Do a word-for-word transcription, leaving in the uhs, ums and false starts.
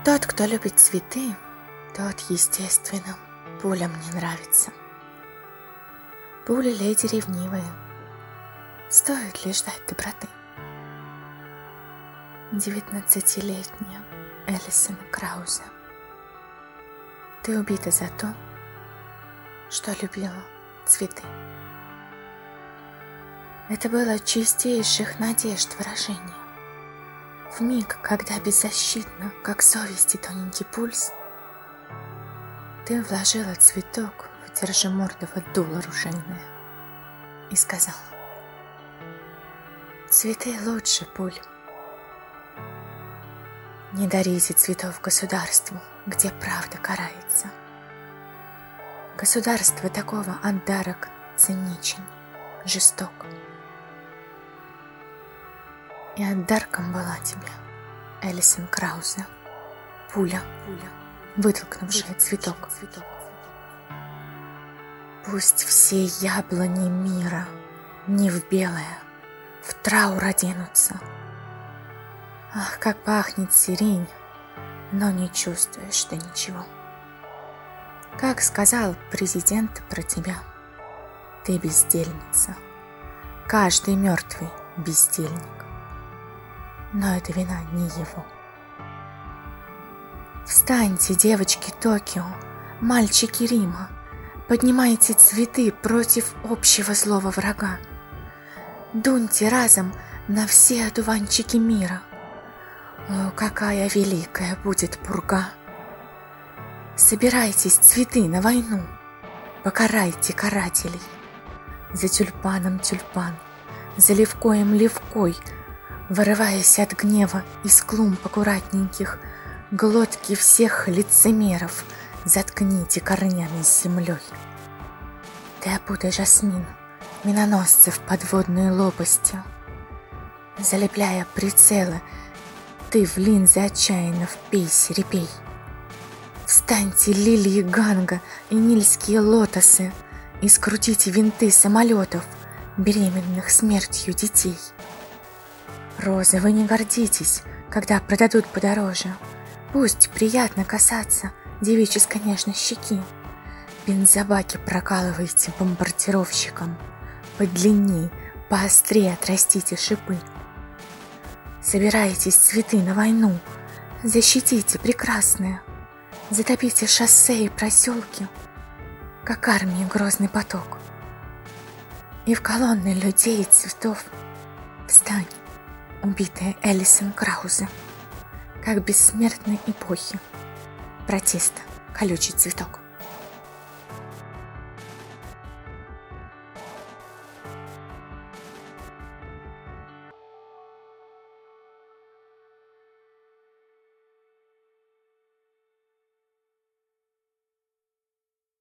Тот, кто любит цветы, тот, естественно, пулям не нравится. Пули леди ревнивые, стоит ли ждать доброты? Девятнадцатилетняя Элисон Краузе, ты убита за то, что любила цветы. Это было чистейших надежд выражение. В миг, когда беззащитно, как совести тоненький пульс, ты вложила цветок в держимордово дуло ружейное и сказала: цветы лучше пуль. Не дарите цветов государству, где правда карается. Государство такого отдарок циничен, жесток. И отдарком была тебе, Элисон Краузе, пуля, пуля, вытолкнувшая цветок. Пусть все яблони мира не в белое, в траур оденутся. Ах, как пахнет сирень, но не чувствуешь ты ничего. Как сказал президент про тебя, ты бездельница, каждый мертвый бездельник. Но это вина не его. Встаньте, девочки Токио, мальчики Рима, поднимайте цветы против общего злого врага. Дуньте разом на все одуванчики мира. О, какая великая будет пурга! Собирайтесь, цветы, на войну, покарайте карателей. За тюльпаном тюльпан, за левкоем левкой, вырываясь от гнева из клумб аккуратненьких, глотки всех лицемеров заткните корнями с землей. Ты опутай жасмин, миноносцев подводной лопастью. Залепляя прицелы, ты в линзы отчаянно впейся, репей. Встаньте, лилии Ганга и нильские лотосы, и скрутите винты самолетов, беременных смертью детей. Розы, вы не гордитесь, когда продадут подороже. Пусть приятно касаться девической нежной щеки. Бензобаки прокалывайте бомбардировщикам. Подлинней, поострее отрастите шипы. Собирайтесь, цветы, на войну. Защитите, прекрасное. Затопите шоссе и проселки, как армии грозный поток. И в колонны людей и цветов встань, убитая Элисон Краузе, как бессмертной эпохи протеста колючий цветок.